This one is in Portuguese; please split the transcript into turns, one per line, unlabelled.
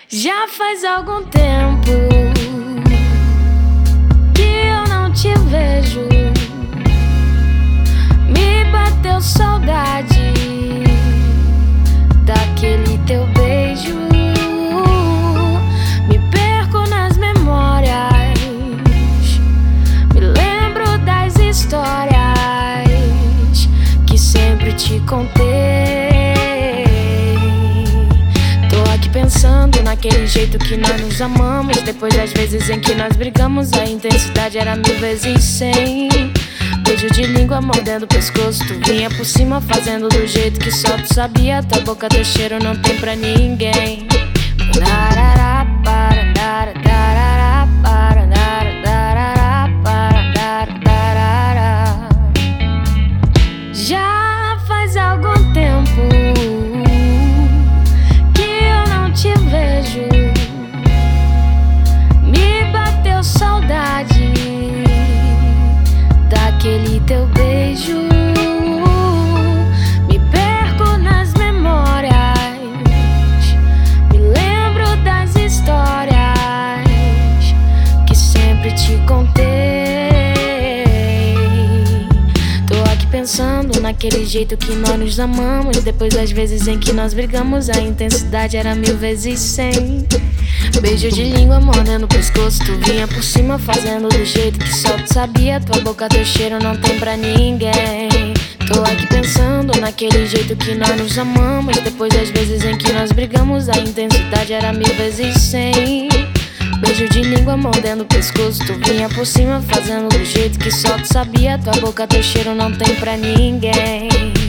Já faz algum tempo que eu não te vejo. Me bateu saudade daquele teu beijo. Me perco nas memórias, me lembro das histórias que sempre te contei. Pensando naquele jeito que nós nos amamos. Depois das vezes em que nós brigamos, a intensidade era 1000 vezes 100. Beijo de língua mordendo o pescoço, tu vinha por cima fazendo do jeito que só tu sabia. Tua boca, teu cheiro não tem pra ninguém. Já faz algum tempo me bateu saudade daquele teu beijo. Me perco nas memórias, me lembro das histórias que sempre te contei. Tô aqui pensando naquele jeito que nós nos amamos. Depois das vezes em que nós brigamos, a intensidade era 1000 vezes 100. Beijo de língua mordendo o pescoço, tu vinha por cima fazendo do jeito que só tu sabia. Tua boca, teu cheiro não tem pra ninguém. Tô aqui pensando naquele jeito que nós nos amamos. Depois das vezes em que nós brigamos, a intensidade era 1000 vezes 100. Beijo de língua mordendo o pescoço, tu vinha por cima fazendo do jeito que só tu sabia. Tua boca, teu cheiro não tem pra ninguém.